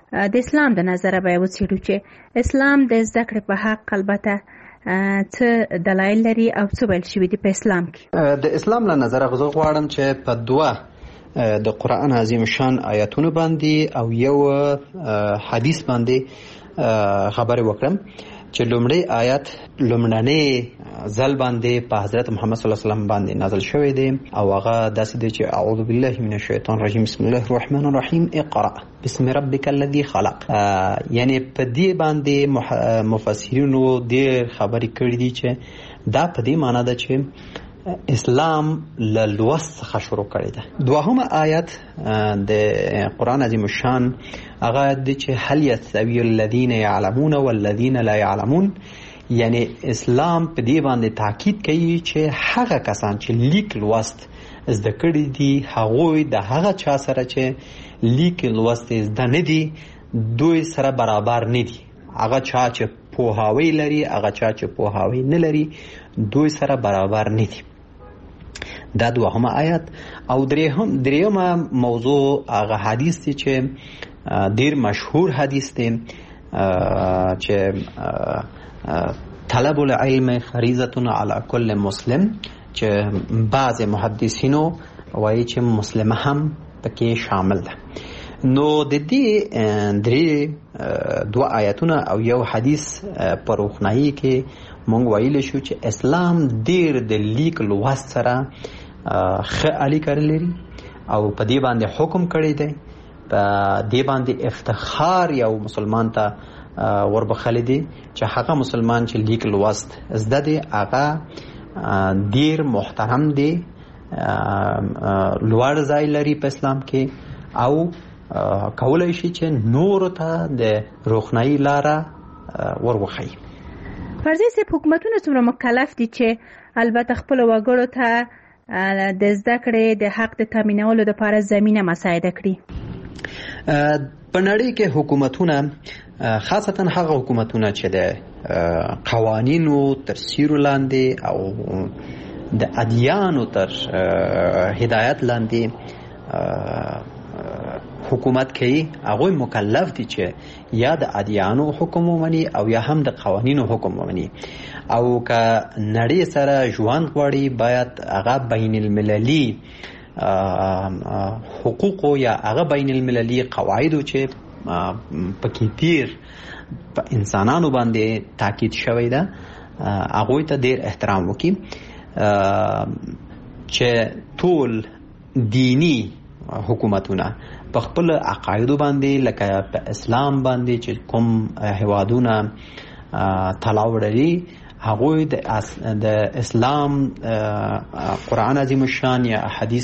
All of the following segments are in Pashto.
د اسلام د نظره به وڅېړو چې اسلام د زده کړې په حق البته څه دلایل لري او څه ویل شوي دي په اسلام کې. د اسلام له نظره زه غواړم چې په دوه د قرآن عظیم شان آیاتونو باندې او یو حدیث باندې خبرې وکړم چې لومړی آیات لومړنی ځل باندې په حضرت محمد صلی الله علیه وسلم باندې نازل شوی دی او هغه داسې دی چې اعوذ بالله من الشیطان الرجیم بسم الله الرحمن الرحیم اقرأ بسم ربک الذی خلق. یعنی په دې باندې مفسرینو ډېر خبرې کړې دي چې دا په دې معنی ده چې اسلام له لوست څخه شروع کړی ده. دوهمه آیت د قرآن عظیم الشان هغه دی چې هل یستوی الذین یعلمون والذین لا یعلمون. یعنی اسلام په دې باندې تاکید کوي چې هغه کسان چې لیک لوست زده کړي دي هغوی د هغه چا سره چې لیک لوست زده نه دي دوی سره برابر نه دي. هغه چا چې پوهاوی لري هغه چا چې پوهاوی نه لري دوی سره برابر نه دي. دا دوهمه آیت. او دریمه موضوع هغه حدیث دی چې ډیر مشهور حدیث دی چې طلب العلم فریضة علی کل مسلم، چې بعض محدثینو وایي چې مسلم هم پکې شامل ده. نو د دې درې دوه آیاتونه او یو حدیث په روښنایي کې مونږ ویلی شو چې اسلام ډیر د لیک لوست سره ښه اړیکه لري او په دې باندې حکم کړی دی. په دې باندې افتخار یو مسلمان ته وربخلی دی چې هغه مسلمان چې لیک لوست زده دی هغه ډیر محترم دی، لوړ ځای لري په اسلام کې او کولای شي چې نور ته د روښنايي لاره وروخی. فرضي سي حکومتونه څومره مکلف دي چې البته خپل وګړو ته د زده کړې د حق د تامینولو لپاره زمينه مساعده کړي؟ په نړۍ کې حکومتونه خاصتا هغه حکومتونه چې د قوانینو تر سیوري لاندې او د ادیانو تر هدایت لاندې حکومت کوي هغوی مکلف دي چې یا د ادیانو حکم ومني او یا هم د قوانینو حکم ومني. او که نړۍ سره ژوند غواړي باید هغه بین المللي حقوقو یا هغه بین المللي قواعدو چې پکې ډیر په انسانانو باندې تاکید شوی ده هغوی ته ډیر احترام وکړي چې ټول دینی حکومتونه په خپل عقایدو باندې لکه په اسلام باندې چې کوم هیوادونه تلاو لري هغوی د اسلام قرآن عظیم الشان یا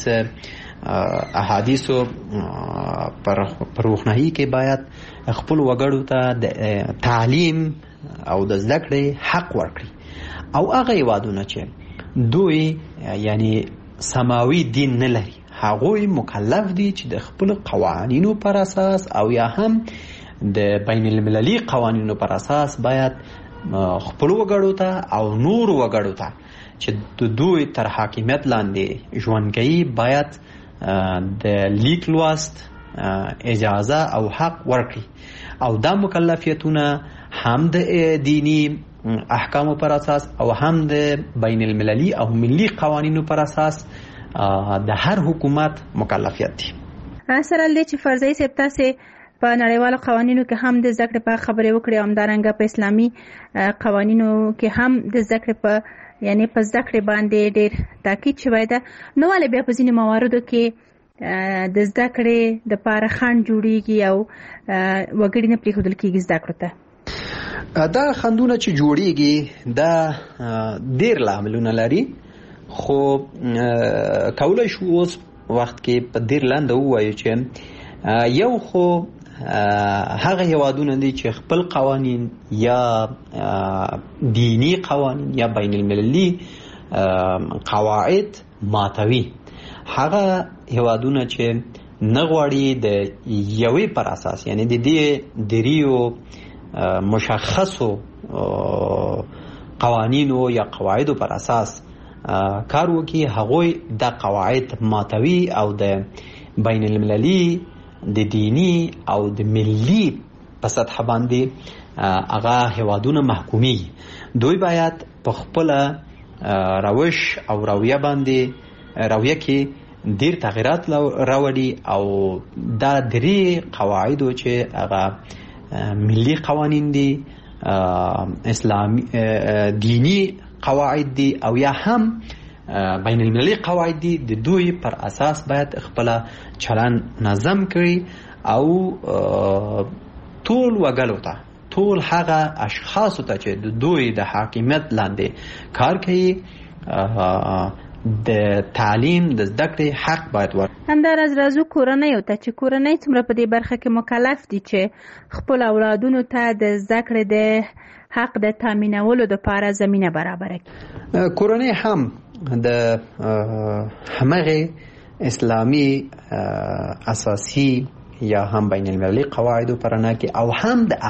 احادیثو پر روښنايي کې باید خپل وګړو ته د تعلیم او د زده کړې حق ورکړي. او هغه هیوادونه چې دوی یعنی سماوي دین نه لري هغوی مکلف دي چې د خپل قوانینو پر اساس او یا هم د بین المللي قوانینو پر اساس باید خپل وګړو ته او نور وګړو ته چې دوی تر حاکمیت لاندې ژوند کوي باید د لیک لوست اجازه او حق ورکړي. او دا مکلفیتونه هم د دینی احکامو پر اساس او هم د بین المللي او ملي قوانینو پر اساس د هر حکومت مکلفیت دي. سره لې چې فرضي سپتاسه په نړیوالو قوانینو کې هم د ذکر په خبرې وکړې او همدارنګه په اسلامي قوانینو کې هم د ذکر په یعنی په ذکر باندې ډېر تاکید شوی ده. نو ولې بیا په ځینې مواردو کې د ذکر د لپاره خنډ جوړیږي او وګړي نه پریښودل کېږي ذکر ته؟ دا خندونه چې جوړیږي دا ډېر لاملونه لري، خو کولای شو اوس وخت کې په ډېر لاندې ووایو چې یو خو هغه هیوادونه دي چې خپل قوانین یا دینی قوانین یا بین المللي قواعد ماتوي. هغه هیوادونه چې نه غواړي د یوې پر اساس یعنی د دې دریو مشخصو قوانینو یا قواعدو پر اساس کار وکړي هغوی د قواعد ماتوي او د بین المللي د دینی او د ملی په سطح باندې هغه هیوادونه محکومي. دوی باید په خپل روش او رویه باندې کې ډیر تغیرات راوړي او دا درې قواعدو چې هغه ملی قوانین دي، اسلامي دینی قواعد دي او یا هم بین المللي قواعد دي، د دوی پر اساس باید خپل چلن نظم کړي او ټول وګړو ته، ټول هغه اشخاصو ته چې د دوی د حاکمیت لاندې کار کوي د تعلیم د زده کړې حق باید ورکړي. همداراز راځو کورنیو ته چې کورنۍ څومره په دې برخه کې مکلف دي چې خپل اولادونو ته د زده کړې د حق د تامینولو لپاره زمینه برابره کړي. کورنۍ هم د همغه اسلامي اساسي یا هم بین المللي قواعدو پرانا کې او هم د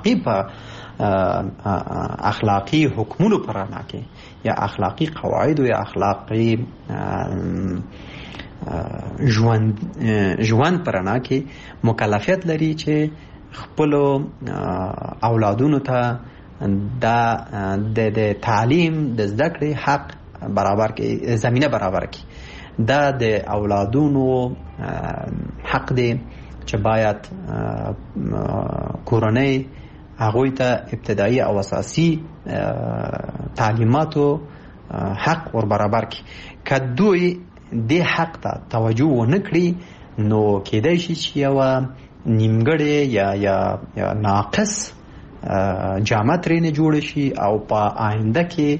اخلاقی حکمونو پرانا کې یا اخلاقی قواعد یا اخلاقی ژوند پرانا کې مکلفیت لري چې خپل اولادونو ته د تعلیم د زده کړې حق برابر کې، زمینه برابر کې. دا د اولادونو حق دی چې باید کورنۍ هغوی ته ابتدایي او اساسي تعلیماتو حق ور برابر کړي. که دوی دې حق ته توجه ونه کړي نو کېدای شي چې یوه نیمګړې یا ناقص جامه ترېنه جوړه شي او په آینده کې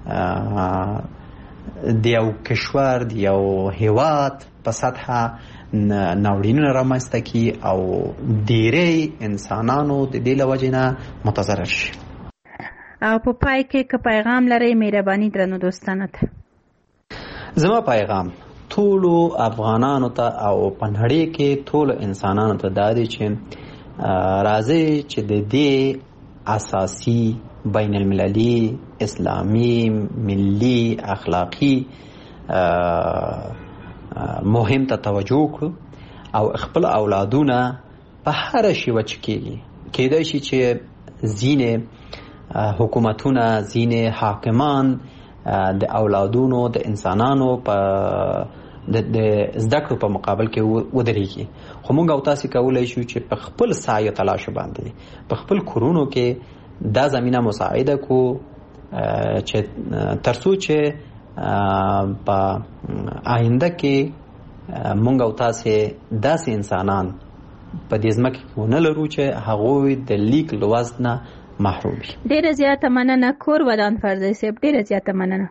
د یو کشور د یو هیواد په سطحه ناورینونه رامنځته کړي او ډېری انسانانو د دې له وجې نه متضرر شي. او په پای کې که پیغام لرئ مهرباني درنو دوستانو ته. زما پیغام ټولو افغانانو ته او په نړۍ کې ټولو انسانانو ته دا دی چې راځئ چې د دې اساسي بین المللي اسلامي ملي اخلاقی مهم ته توجه وکړو او خپل اولادونه په هر شیوه چې کېدای شي چې ځینې حکومتونه، ځینې حاکمان د اولادونو د انسانانو په د زده کړو په مقابل کې ودرېږي، خو موږ او تاسې کولی شو چې په خپل سعی تلاش باندې په خپل کورونو کې دا زمینه مساعده کو چې ترڅو چې په آینده کې موږ او تاسې داسې انسانان په دې ځمکه کې ونه لرو چې هغوی د لیک لوست نه محروم وي. ډېره زیاته مننه کور ودان فرزي صاحب، ډېره زیاته مننه.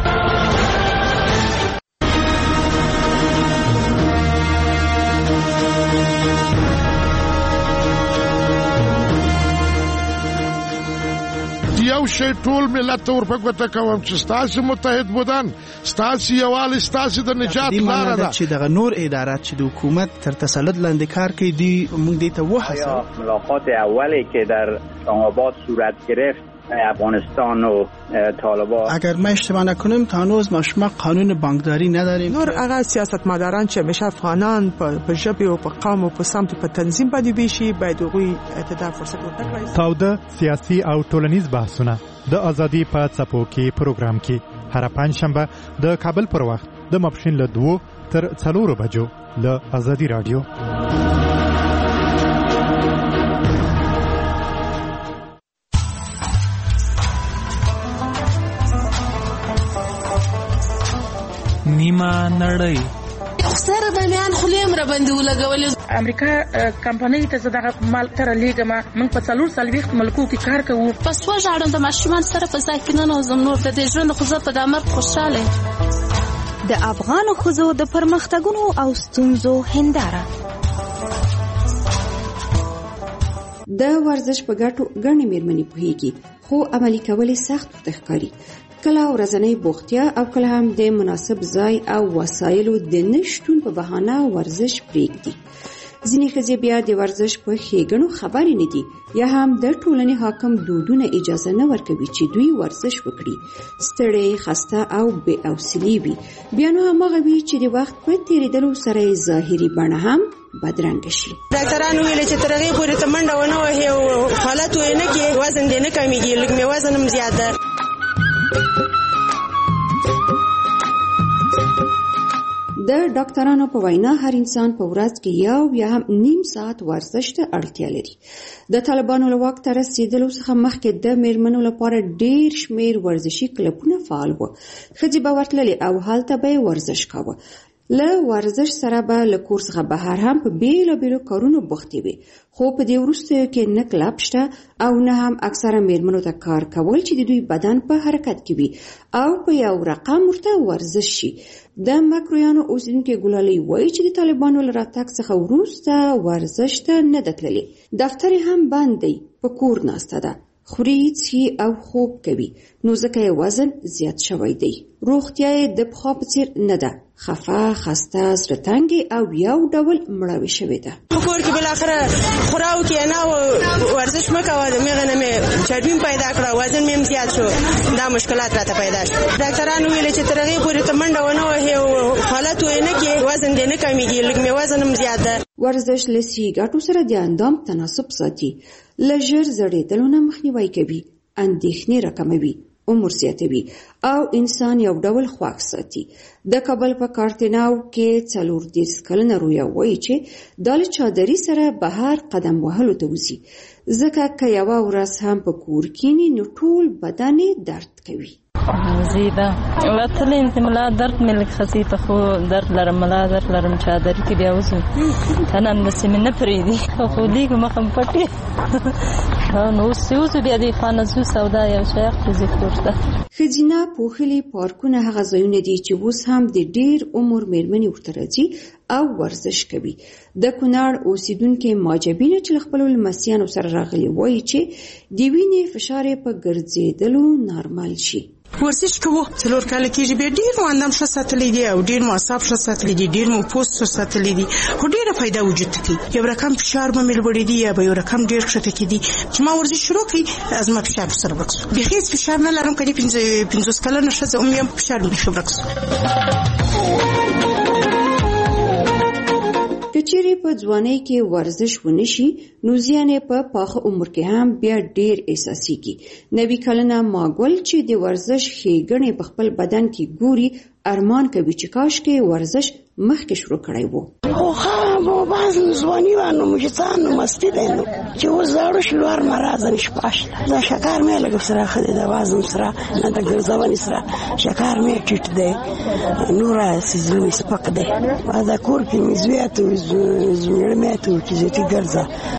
یو شی ټول ملت ته ورپګوته کوم چې ستاسې متحد بودن، ستاسې یووالی ستاسې د نجات لاره ده. چې دغه نور ادارات چې د حکومت تر تسلط لاندې کار کوي دی موږ دې ته وهڅوو. ملاقات اولی که در اسلام آباد صورت گرفت افغانستان و طالبان، اگر ما اشتباه نکنیم تا هنوز ما شما قانون بانکداری نداریم. نور هغه سیاستمداران چې همیشه افغانان په ژبه او په قوم او په سمت په تنظیم باندې ویشي باید هغوی ته فرصت ورکړي. تاوده سیاسي او ټولنیز بحثونه د ازادي په څپو کې پروګرام کې هر پنځشنبه د کابل پر وخت د ماپښین له 2 تر 4 بجو له ازادي رادیو. نیمه نړۍ سره د میان خلیم را باندې ولګولې. امریکا کمپنۍ ته زداغه مال تر لیګما موږ په 4 ملکو کې کار کوو. پس وژاړم د ماشومان سره په ځکه نه زم نور د دې ژوند خو په دامر خوشاله. د افغان خزو د پرمختګونو او ستونزو هنداره. د ورزش په ګټو غني مېرمنې پوهیږي خو عملي کول سخت ښکاري. کله ورځنی بوختیا او کله هم د مناسب ځای او وسایلو د نشټون په بهانه ورزش پرېږدي. ځینې ښځې بیا د ورزش په ښېګڼو خبرې نه دي یا هم د ټولنې حاکم دودونه اجازه نه ورکوي چې دوی ورزش وکړي. ستړی، خسته او بې حوصلې وي. بیا نو هماغه وي چې د وخت په تېرېدلو سره ظاهري بڼه هم بدرنګ شي. ډاکټرانو ویل چې تر هغې پورې ته منډه ونه وهې او حالت یې نه کړې، وزن دې نه کمیږي، لږ مې وزن هم زیات ده. د ډاکټرانو په وینا هر انسان په ورځ کې یو یا هم نیم ساعت ورزش ته اړتیا لري. د طالبانو له واک ته رسیدلو څخه مخکې د میرمنو لپاره ډیر شمیر ورزشي کلبونه فعال وو. ښځې به ورتللې او هلته به ورزش کاوه. له ورزش سره به له کور څخه بهر هم په بیلابیلو کارونو بوختې وي، خو په دې وروستیو کې نه کلب شته او نه هم اکثره میرمنو ته کار کول چې د دوی بدن په حرکت کې وي او په یو رقم ورته ورزش شي. د مکرویانو اوسیدونکي ګلالۍ وایي چې د طالبانو له راتګ څخه وروسته ورزش ته نه ده تللې. دفتر هم بند دی، په کور ناسته ده، خوري څښي او خوب کوي، نو ځکه یې وزن زیات شوی دی. روغتیا یې د پخوا په څیر نه ده، خفه، خسته، زړه تنګې او یو ډول مړاوې شوې ده. په کور کې بالاخره خوراو کې نه ورزش مه کوه، د مېغه نه مې چربي پیدا کړه، وزن مې هم زیات شو، دا مشکلات راته پیدا شو. ډاکټرانو ویل چې تر هغې پورې ته منډه ونه وهې او حالت یې نه کړې، وزن دې نه کمیږي، لږ مې وزن هم زیات ده. ورزش له صحي ګټو سره د اندام تناسب ساتي، له ژر زړېدلو نه مخنیوی کوي، اندېښنې راکموي، عمر زیاتوي او انسان یو ډول خوښ ساتي. د کابل په کارتناو کې 40 کلنه رویا وایي چې د چادري سره بهر قدم وهلو ته وځي، ځکه که یوه ورځ هم په کور کینی نو ټول بدن درد کوي. زیده وتلی انت ملا درد مې لږ خسیته، خو درد لرم، ملا درد لرم، چادري کې بیا وځو تنه همداسې مې نه پرېږدي، خو لیږو مخه مې پټې نو اوس چې وځو بیا دې خوا نه ځو سودا یو شی اخلو ځي کور ته. ښځینه پوښلي پارکونه هغه ځایونه دي چې اوس هم د ډېر عمر میرمنې ورته راځي او ورزش کوي. د کونړ اوسیدونکې ماجبینه چې له خپلو لمسیانو سره راغلي وایي چې د وینې فشار یې په ګرځېدلو نارمل شي. ورزش کوو 4 کاله کېږي، بیا ډېر مو اندام ښه ساتلی دی او ډېر مو اعصاب ښه ساتلی دي، ډېر مو پوست ښه ساتلی دي، خو ډېره فایده وجود ته کوي. یو رقم فشار به مې لوړېدي یا به یو رقم ډېر ښکته کېدي. چې ما ورزش شروع کړي زما فشار ورسره ورک شو. بیخي هېڅ فشار نه لرم، که دې 50 کلنه ښځه هم یم، فشار مې بیخي ورک شو. که چیرې په ځوانۍ کې ورزش ونشي نو زیان یې په پاخه عمر کې هم بیا ډېر احساسېږي. 90 کلنه ماګل چې د ورزش ښېګڼې په خپل بدن کې ګوري ارمان کوي چې کاشکې ورزش مخکې شروع کړی وو. خو خو بعض ځواني وانه مجسان مستی دی نو چې اوس زاړه شلوار مراد نشپاش دا شکر مې لګ سره خدای د وازم سره نه د ګرځونې سره شکر مې ټیټ دی نور سيزلو سپک دی دا کور کې مزویات زمړ مې ته چې زه تی ګرځا